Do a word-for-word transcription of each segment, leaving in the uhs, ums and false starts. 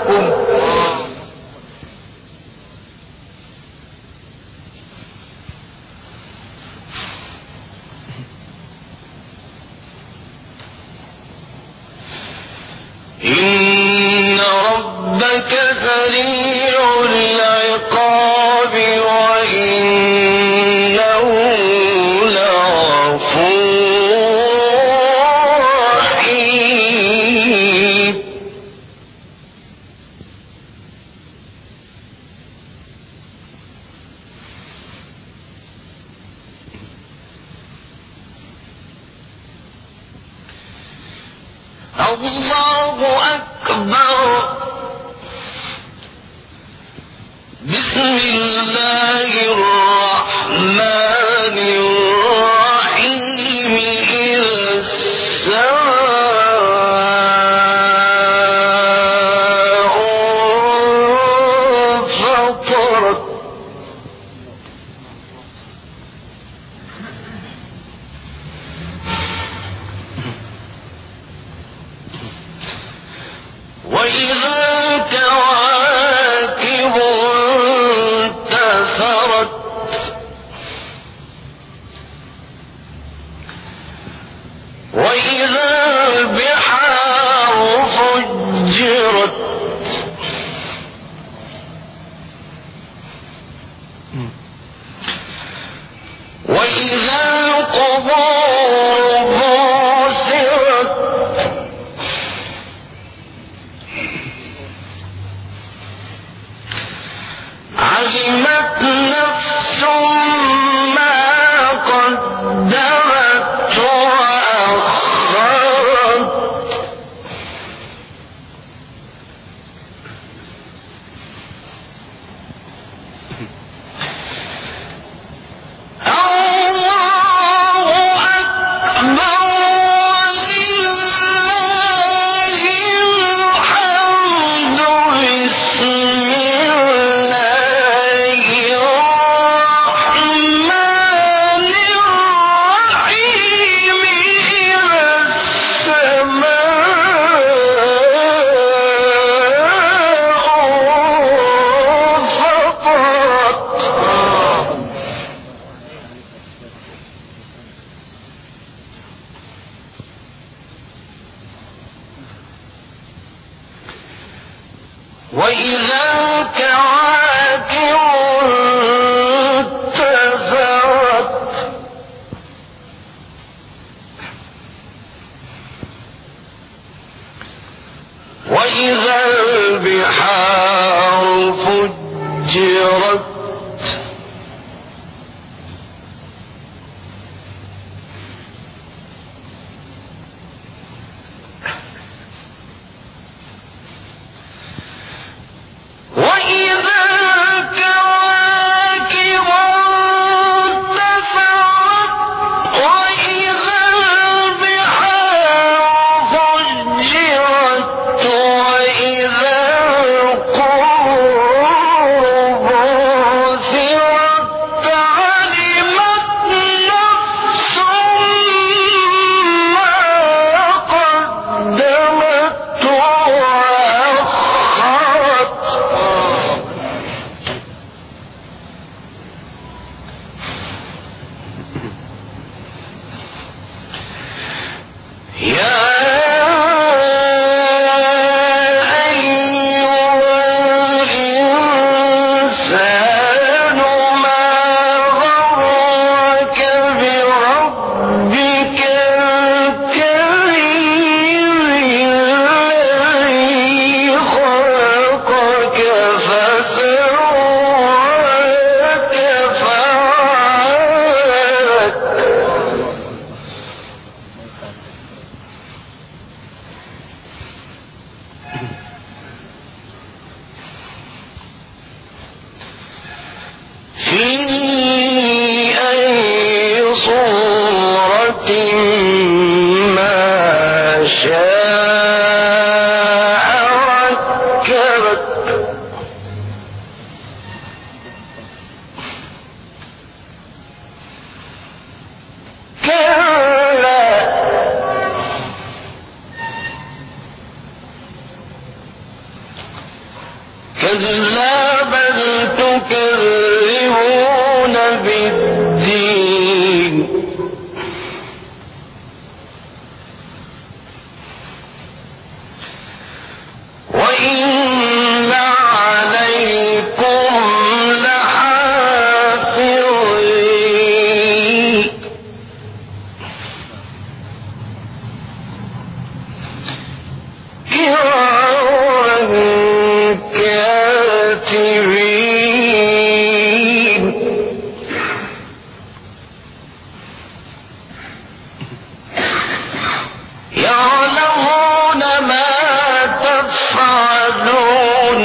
لكم. إن ربك سريع العقاب وإنه لغفور رحيم. الله أكبر. بسم الله الرحمن الرحيم. إذا السماء انفطرت. وإذا الكواكب انتثرت. وإذا البحار فجرت. وإذا القبور بعثرت. علمت نفس ما قدمت وأخرت. الله أكبر ولله الحمد. بسم الله الرحمن الرحيم. إذا السماء انفطرت. وإذا الكواكب انتثرت. وإذا البحار فجرت. وإذا الكواكب انتثرت. وإذا البحار فجرت. وإذا القبور بعثرت. علمت نفس ما قدمت وأخرت. يا أيها الإنسان ما غرك بربك الكريم. الذي خلقك فسواك فعدلك. في أي صورة ما شاء ركبك. كلا كلا بل تكذبون بالدين وإن عليكم لحافظين كراما كاتبين يعلمون ما تفعلون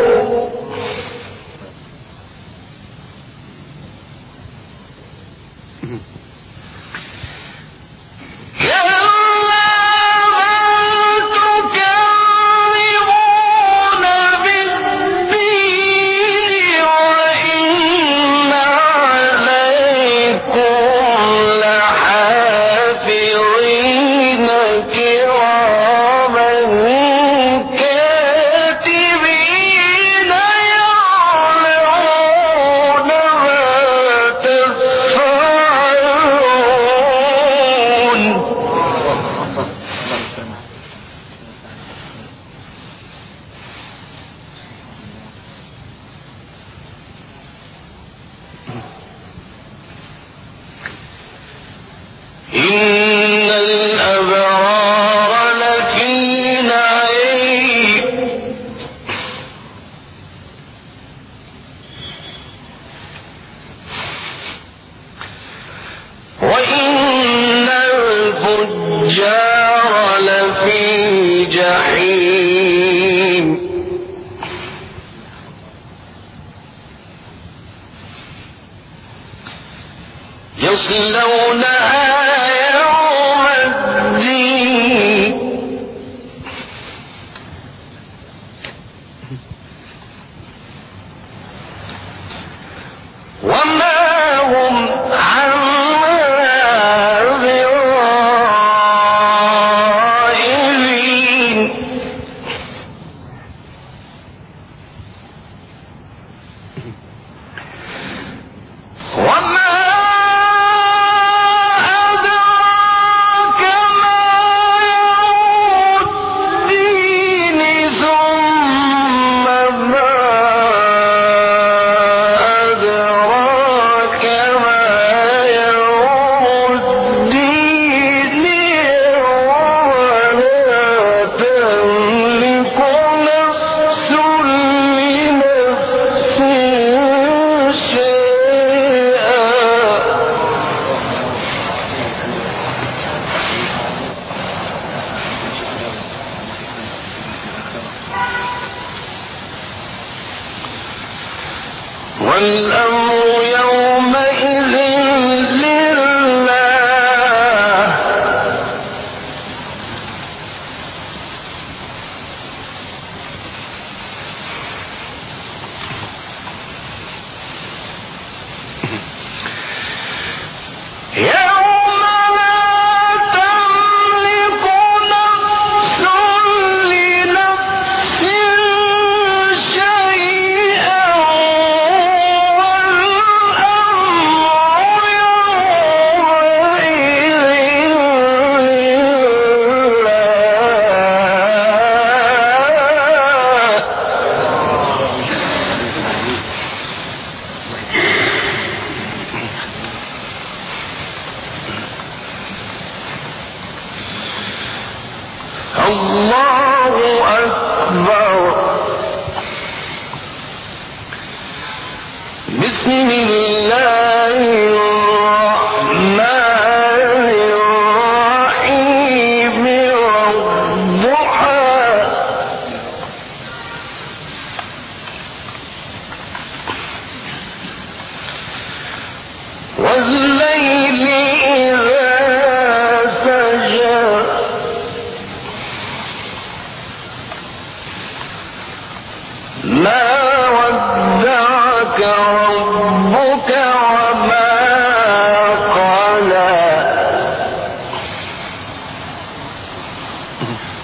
إن الأبرار لفي نعيم وإن الفجار لفي جحيم يصلونها وما هم عنها بغائبين وما أدراك ما يوم الدين ثم ما والأمر يومئذ لله يوم لا تملك نفس لنفس شيئا الله أكبر. بسم الله الرحمن الرحيم والضحى والليل إذا سجى ما ودعك ربك وما قلى